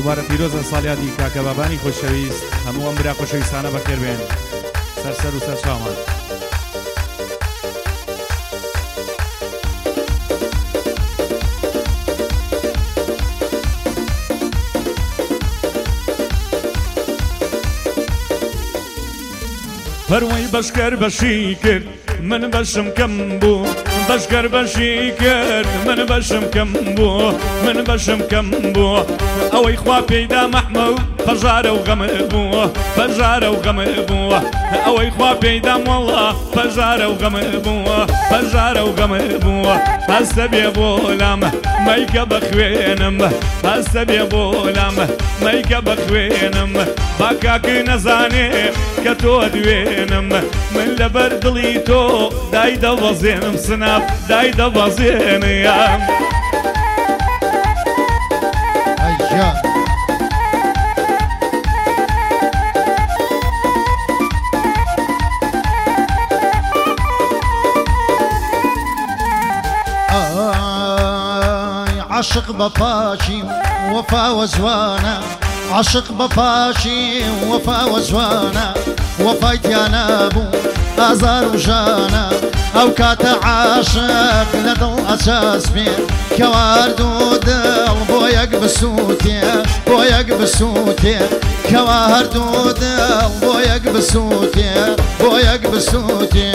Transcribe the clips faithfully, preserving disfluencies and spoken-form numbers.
دووبارە پیرۆزە ساڵیادی کاکە بابانی خۆشەویست هەموو ئەم برا خۆشەویستانە بەخێربێن سەرسەر و سەر چاومان فەرمووی بەشکەر بەشی کرد من بەشم کەم بوو بەشکەر بەشی کرد من بەشم کەم بوو من بەشم کەم بوو ئەوەی خوا پێیدا مەحمە و پەژارە و غەمە بوو پەژارە و غەمە بوو ئەوەی خوا پێیدا وەڵا پەژارە و غەمە بوو پەژارە و غەمە بوو هەستە بێ بۆ لامە مەیکە بەخوێنم هەستە بێ بۆ لامە مەیکە بەخوێنم با کاکە نەزانێ کە تۆ دوێنم من لەبەر دڵی تۆ دای دەوەزێنم سناب دای دەوەزێنم عاشق بەپاشی وەفا وەزوانە عاشق بەپاشی وەفا وەزوانە وەفای تیانە بوو ئازار و ژانە ئەو کاتە عاشق لە دڵ ئەچەسبێ کەواردوو دڵ بۆ یەک بسووتێ بۆ یەک بسووتێ کەوا هەردوو دڵ بۆ یەک بسووتێ بۆ یەک بسووتێ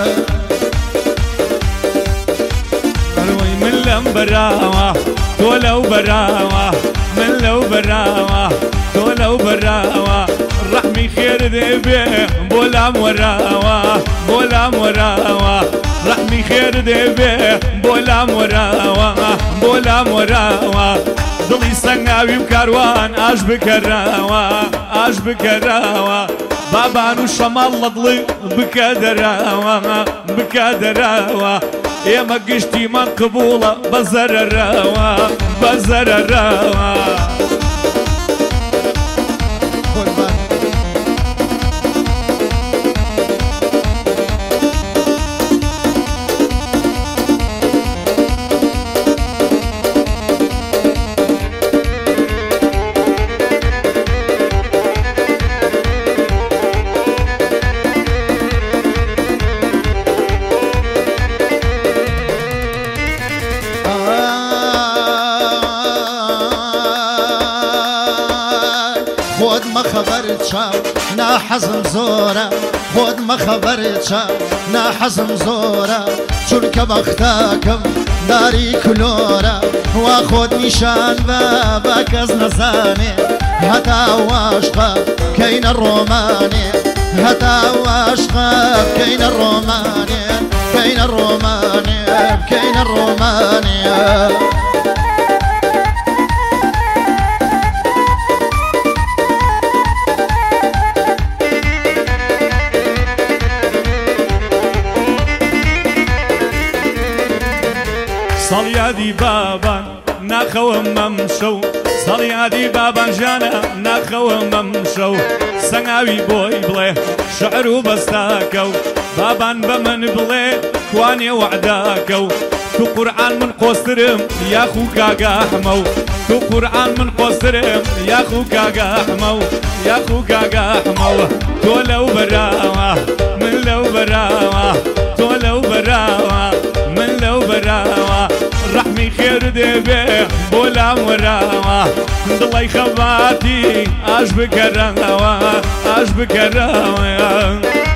فەرمووی من لەم بەراوە تۆ لەو بەراوە من لەو بەراوە تۆ لەو بەراوە ڕەحمی خێر دەبێ بۆ لام وەراوە بۆ لام وەراوە ڕەحمی خێر دەبێ بۆ لام وەراوە بۆ لام وەراوە دڵی سەنگاوی و کاروان ئاش بکەراوە ئاش بکەراوە بابان و شەماڵ لە دڵی بکە دەراوە بکە دەراوە ئێمە گشتیمان قبوڵە بە زەرەراوە بە زەرەراوە خۆت مەخەبەر چاو ناحەزم زۆرە خۆت مەخەبەر چاو ناحەزم زۆرە چونکە بەختاکەم داری کلۆرە وا خۆت نیشان بە بە کەس نەزانێ هەتا واشقە بکەینە ڕۆمانێ هەتا واشقە بکەینە ڕۆمانێ بکەینە ڕۆمانێ بکەینە ڕۆمانێ ساڵیادی بابان ناخەوە مەم شەو ساڵیادی بابان ژیانە ناخەوە مەم شەو سەنگاوی بۆی بڵێ شعر و بەستاکە و بابان بە من بڵێ کوانێ وەعداکە و تو قورعان من قۆسترم یاخو کاگاحمە و تو قورعان من قۆسترم یاخو کاگاحمە و یاخو کاگاحمە و تۆ لەو بەراوە من لەو بەراوە تۆ لەو بەراوە من لەو بەراوە ڕەحمی خێر دەبێ بۆ لام وەراوە دڵی خەباتی ئاش بکەرەوە ئاش بکەرەوە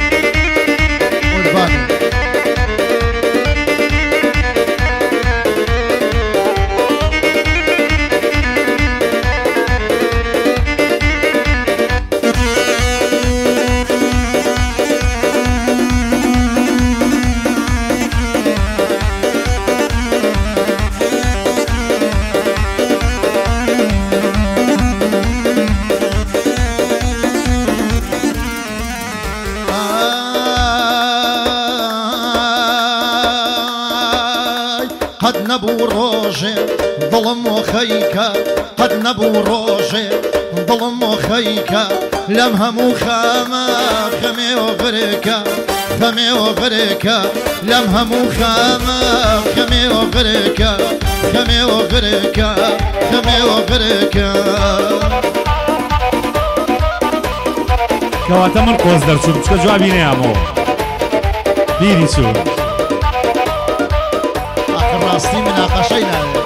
قد نبو روجي ظلم وخيكا قد نبو روجي ظلم وخيكا لمهم وخاما خمي وبركا خەمێ وەغرێکە لەم هەموو خامە خەمێ وەغرێکە خەمێ وەغرێکە خەمێ وەغرێکە کەواتە من قۆز دەرچوم چکە جوابی نەیامەوە بیری چوو ئاخر ڕاستی مناقەشەی ناوێت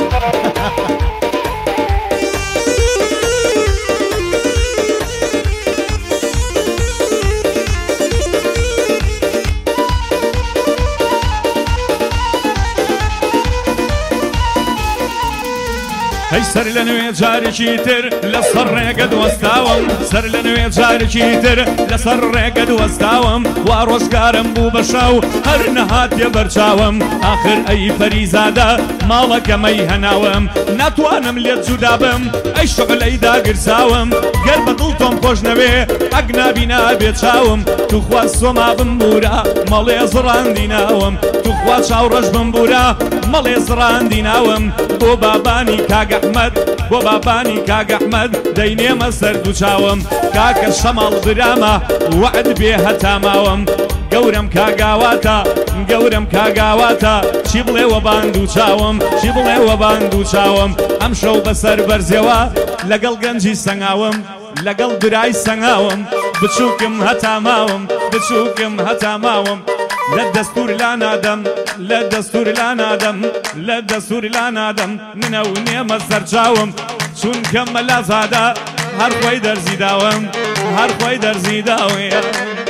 هەی سەر لە نوێ جارێکی تر لەسەر ڕێگە دۆستاوم سەر لە نوێ جارێکی تر لەسەر ڕێگە دۆستاوم وا ڕۆژگارم بوو بە شەو هەر نەهاتێ بەرچاوم ئاخر ئەی پەریزادە ماڵەکەمەی هەناوم ناتوانم لێت جودا بم ئەی شعلەی داگرساوم گەر بە دڵ تۆم خۆش نەوێ ئەگ نابینا بێ چاوم توخوا سۆما بمبورە مەڵێ زڕاندی ناوم توخوا چاوڕەش بمبورە مەڵێ زڕاندی ناوم بۆ بابانی کاگە ئەحمەد بۆ بابانی کاگە ئەحمەد دەینێمە سەر دوو چاوم کاکە شەماڵ برامە وعد بێ هەتاماوم گەورم کاگاواتە گەورم کاگاواتە چی بڵێوە باند و چاوم چی بڵێوە باند و چاوم ئەم شەو بەسەر بەرزێوە لەگەڵ گەنجی سەنگاوم لەگەڵ برای سەنگاوم بچووکم هەتاماوم بچووکم هەتاماوم لە دەستور لا نادەم لە دەستور لا نادەم لە دەستور لا نادەم منە و نێمە سەرچاوم چونکە مەلازادە هەر خۆی دەرزی داوم هەر خۆی دەرزی داوەیە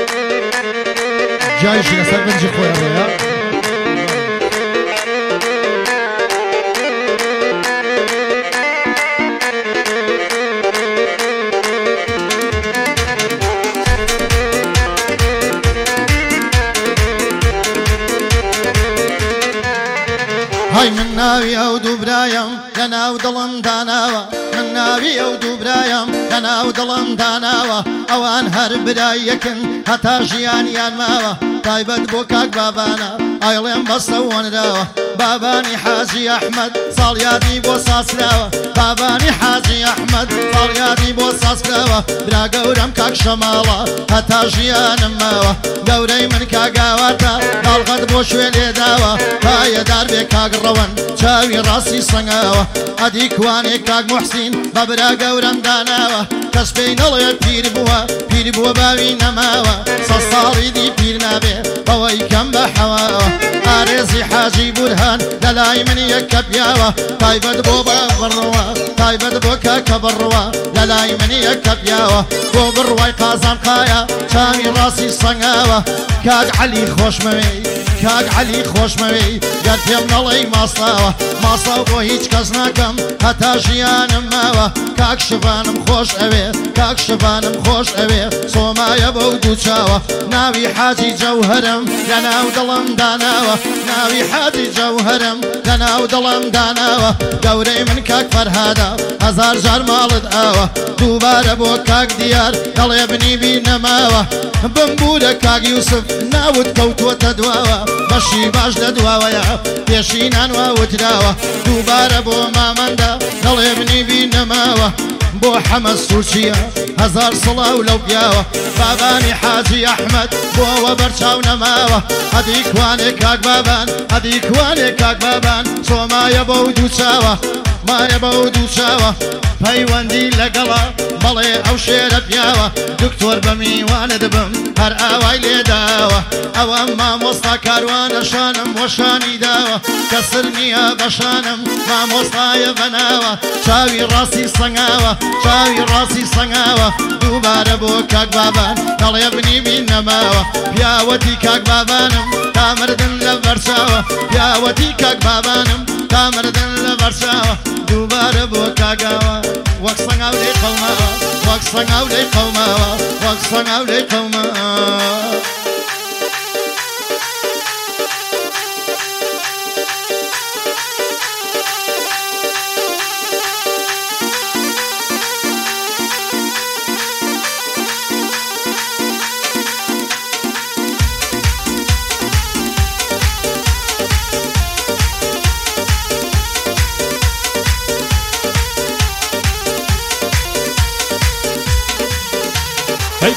جایشی لەسەر بنجی خۆیانەیە های من ناوی ئەو دوو برایم لە ناو دڵم داناوە من ناوی ئەو دوو برایم لە ناو دڵم داناوە ئەوان هەر برای یەکن هەتا ژیانیان ماوە تایبەت بۆ کاک بابانە ئایڵێم بەستە وەنراوە بابانی حاجی ئەحمەد ساڵیادی بۆ ساسراوە بابانی حاجی ئەحمەد ساڵیادی بۆ ساسراوە برا گەورەم کاک شەماڵە هەتا ژیانم ماوە گەورەی من کاگاواتە داڵغەت بۆ شوێ لێداوە پایەدار بێ کاک ڕەوەن چاوی ڕاستی سەنگاوە ئەدی کوانێ کاک موحسین بە برا گەورەم داناوە کەس پێی نەڵێ پیر بووە پیر بووە باوی نەماوە سە ساڵی دی پیر نابێ بەوەی کەم بە حەواوە ئارێزی حاجی بورهان لەلای من یەکە پیاوە تایبەت بۆ بە بڕوە تایبەت بۆ کاکە بڕوە لەلای من یەکە پیاوە بۆ بڕوای قازان قایە چاوی ڕاستی سەنگاوە کاک عەلی خۆشمەوێی کاک عەلی خۆشمەوێی گەر پێم نەڵێی ماساوە ماساو بۆ هیچ کەس ناکەم هەتا ژیانم ماوە کاک شبانم خۆش ئەوێ کاک شبانم خۆش ئەوێ سۆمایە بەو دوو چاوە ناوی حاجی جەوهەرم لە ناو دڵم داناوە ناوی حاجی جەوهەرم لە ناو دڵم داناوە گەورەی من کاک فەرهادە هەزار جار ماڵت ئاوە دووبارە بۆ کاک دیار دەڵێ بنیبی نەماوە بمبورە کاک یوسف ناوت کەوتووەتە دواوە بەشی باش لە دواوەیە پێشینان واوتراوە دووبارە بۆ مامەندە دەڵێ بنیبی نەماوە بۆ حەمە سوورچیە هەزار سڵاو لەو پیاوە بابانی حاجی ئەحمەد بۆەوە بەرچاو نەماوە ئەدی کوانێ کاک بابان ئەدی کوانێ کاک بابان چۆمایە بەو دوو چاوە مایە بەو دوو چاوە پەیوەندی لەگەڵە بەڵێ ئەو شێرە پیاوە دکتۆر بە میوانت بم هەر ئاوای لێداوە ئەوە مامۆستا کاروانە شانم وەشانی داوە کە سر نییە بەشانم مامۆستایە بەناوە چاوی ڕاستی سەنگاوە چاوی ڕاستی سەنگاوە دووبارە بۆ کاک بابان دەڵێ بنیبی نەماوە پیاوەتی کاک بابانم تامردن لە بەرچاوە پیاوەتی کاک بابانم تامردن لە بەرچاوە دووبارە بۆ کاگاوە وەک سەنگاو لێی قەوماوە وەک سەنگاو لێی قەوماوە وەک سەنگاو لێی قەوماوە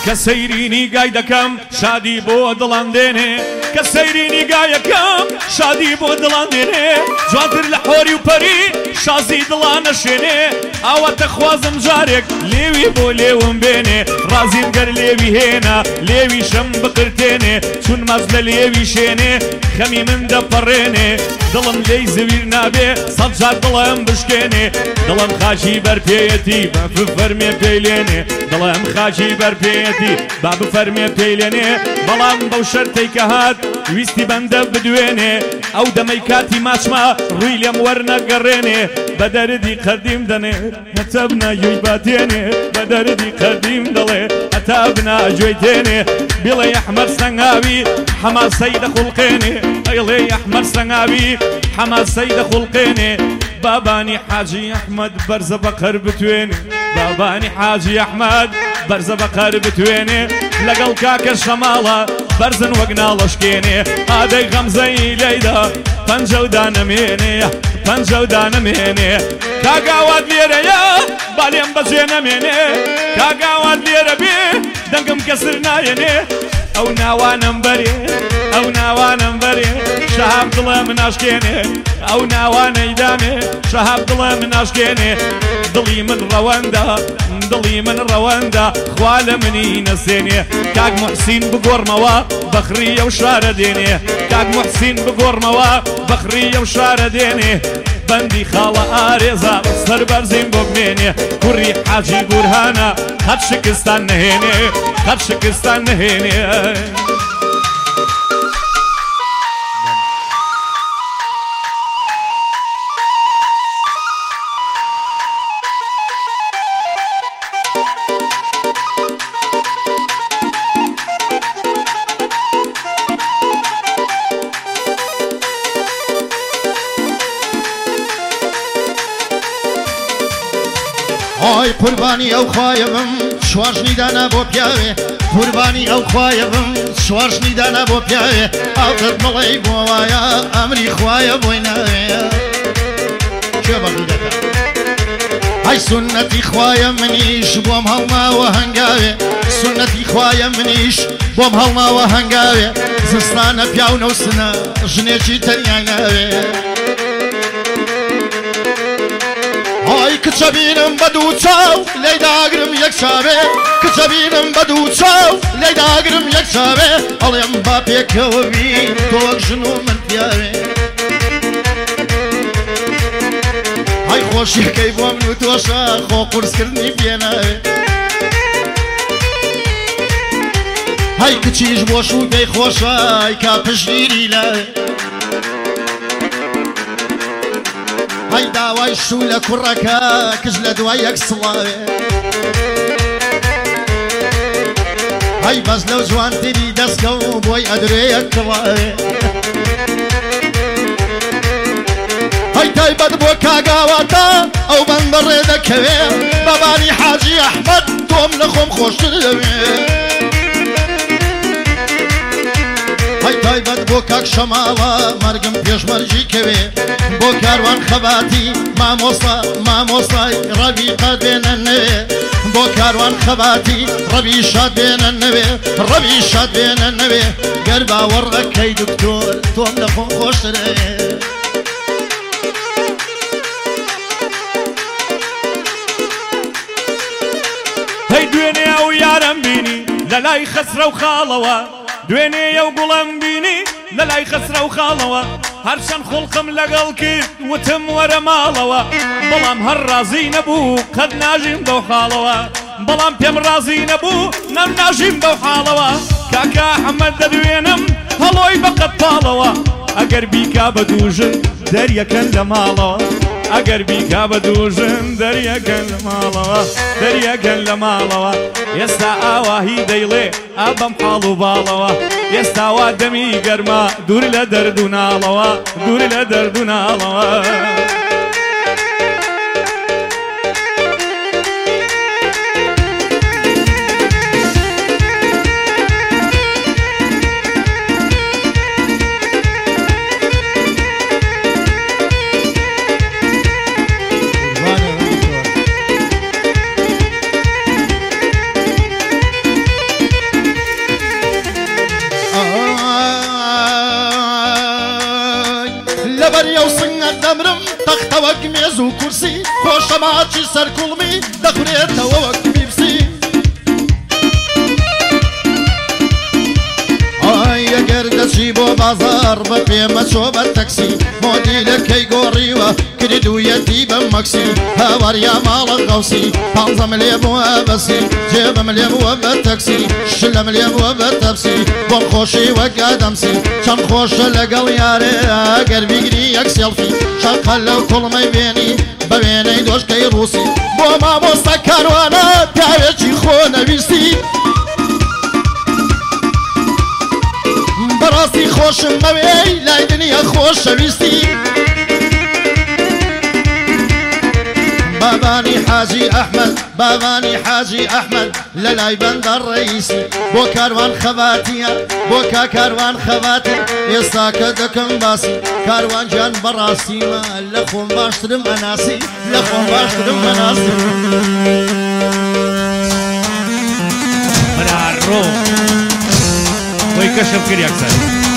کە سەیرینی گای دەکەم شادی بۆ دڵان دێنێ کە سەیرینی گایەکەم شادی بۆ دڵان دێنێ جوانتر لە حۆری و پەری شازی دڵان نەشێنێ ئاواتە خوازم جارێک لێوی بۆ لێوم بێنێ ڕازیم گەر لێوی هێنا لێوی شەم بقرتێنێ چون مەز لە لێوی شێنێ خەمی من دەپەڕێنێ دڵم لێی زەویر نابێ سەد جار دڵم بشکێنێ دڵم خاچی بەرپێیەتی بە بفەرمێ پێی لێنێ دڵم خاچی بەرپێیەتی با بفەرمێ پێی لێنێ بەڵام بەو شەرتەی کە هات ویستی بەندە بدوێنێ ئەو دەمەی کاتی ماچما ڕووی لێم وەرنەگەڕێنێ بە دەردی قەدیم دەنێ هەتا بناگوێی باتێنێ بە دەردی قەدیم دەڵێ هەتا بناگوێی تێنێ بڵێ ئەحمەر سەنگاوی حەماسەی دەخوڵقێنێ ئەیڵێ ئەحمەر سەنگاوی حەماسەی دەخوڵقێنێ بابانی حاجی ئەحمەد بەرزە بەقەر بتوێنێ بابانی حاجی ئەحمەد بەرزە بەقەر بتوێنێ لەگەڵ کاکە شەماڵە بەرزن وەک ناڵەشکێنێ ئادەی غەمزەی لەیدا پەنجە و دانەمێنێ پەنجە و دانەمێنێ کاگاوات لێرەیە با لێم بەجێ نەمێنێ کاگاوات لێرە بێ دەنگم کەسر نایەنێ ئەو ناوانم بەرێ ئەو ناوانم بەرێ شەهاب دڵە من ناشکێنێ ئەو ناوانەی دامێ شەهاب دڵە من ناشکێنێ دڵی من ڕەوەندە دڵی من ڕەوەندە خوا لە منی نەسێنێ کاک موحسین بگۆڕمەوە بەخری ئەو شارە دێنێ کاک موحسین بگۆڕمەوە بەخری ئەو شارە دێنێ بەندی خاڵە ئارێزا سەر بەرزیم بۆ بمێنێ کوڕی حاجی بورهانە قەت شکستان نەهێنێ قەت شکستان نەهێنێ ئای قوربانی ئەو خوایە بم شوارژنی دانا بۆ پیاوێ قوربانی ئەو خوایە بم شوارژنی دانا بۆ پیاوێ ئاوتت مڵی بۆ وایە ئەمری خوایە بۆی ناوێ کێ بەڵی دەکە ئای سونەتی خوایە منیش بۆم هەڵماوە هەنگاوێ سونەتی خوایە منیش بۆم هەڵماوە هەنگاوێ زستانە پیاو نەوسنە ژنێکی تەنیای ناوێ ئای کچە بینم بە دوو چاو لێی داگرم یەک چاوێ کچە بینم بە دوو چاو لێی داگرم یەک چاوێ ئەڵێم با پێکەوە بین تۆ وەک ژن و من پیاوێ ئای خۆشیەکەی بۆ من و تۆشە خۆ قورسکردنی پێناوێ ئای کچیش بۆش و پێی خۆشە ئای کا پشگیری لاوێ ئای داوای شوو لە کوڕەکە کژ لە دوای یەک سڵاوێ ئای بەس لەو جوانتری دەستکە و بۆی ئەدرێ یەک کڵاوێ ئای تایبەت بۆ کاگاواتە ئەو بەن بەڕێ دەکەوێ بەبانی حاجی ئەحمەد تۆم لە خۆم خۆشتر دەوێ ئای تایبەت بۆ کاک شەماڵە مەرگم پێشمەرجی کەوێ بۆ کاروان خەباتی مامۆستا مامۆستای ڕەبی قەت بێنە نەوێ بۆ کاروان خەباتی ڕەبی شاد بێنە نەوێ ڕەبی شاد بێنە نەوێ گەر باوەڕ دەکەی دکتۆر تۆم لە خۆم خۆشترێ هەی دوێنێ ئەو یارم بینی لە لای خەسرە و خاڵەوە دوێنێ ئەو گوڵم بینی لە لای خەسرە و خاڵەوە هەرچەند خوڵقم لەگەڵ کرد وتم وەرە ماڵەوە بەڵام هەر ڕازی نەبوو قەت ناژیم بەو حاڵەوە بەڵام پێم ڕازی نەبوو نەم ناژیم بەو حاڵەوە کاکە ئەحمەد دەدوێنم هەڵۆی بەقەت پاڵەوە ئەگەر بیکا بە دووژن دەریەکەن لە ماڵەوە ئەگەر بیکا بە دووژن دەریەکەن لە ماڵەوە دەریەکەن لە ماڵەوە ئێستا ئاواهی دەیڵێ ئابەم حاڵ و باڵەوە ئێستا وا دەمی گەرما دوور لە دەرد و ناڵەوە دوور لە دەرد و ناڵەوە دەریە و سنگەک دەمرم تەختە وەک مێز و کورسی خۆشە ماچی سەر کوڵمی دەخورێتەوە وەک پیپسی ئەگەر دەچی بۆ بازار بە پێمە چۆ بە تەکسی مۆدیلەکەی گۆڕیوە کردوویەتی بە مەکسی هاواریا ماڵە غەوسی پانزەم لێ بووە بەسی جێبم لێ بووە بە تەکسی شلەم لێ بووە بە تەپسی بۆم خۆشی وەک ئادەمسی چەند خۆشە لەگەڵ یارێ ئەگەر بیگری یەک سێڵفی شەقە لەو کوڵمەی بێنی بە وێنەی دۆشکەی ڕووسی بۆ مامۆستا کاروانە پیاوێکی خۆ نەویستی بەڕاستی خۆشم بەوێی لای دنیا خۆشەویستی بابانی حاجی ئەحمەد بابانی حاجی ئەحمەد لە لای بەندە ڕئیسی بۆ کاروان خەباتیە بۆ کا کاروان خەباتێ ئێستا کە دەکەم باسی کاروان گیان بەڕاستیمە لە خۆم باشترم ئەناسی لە خۆم باشترم ئەناسی مناڕۆ وەی کەشم کرد یەکسەر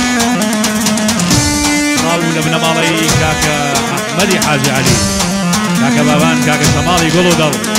ماڵ لە بنەماڵەی کاکە ئەحمەدی حاجی عەلی کاکە بابان کاکە شەماڵی گوڵ و دەڵ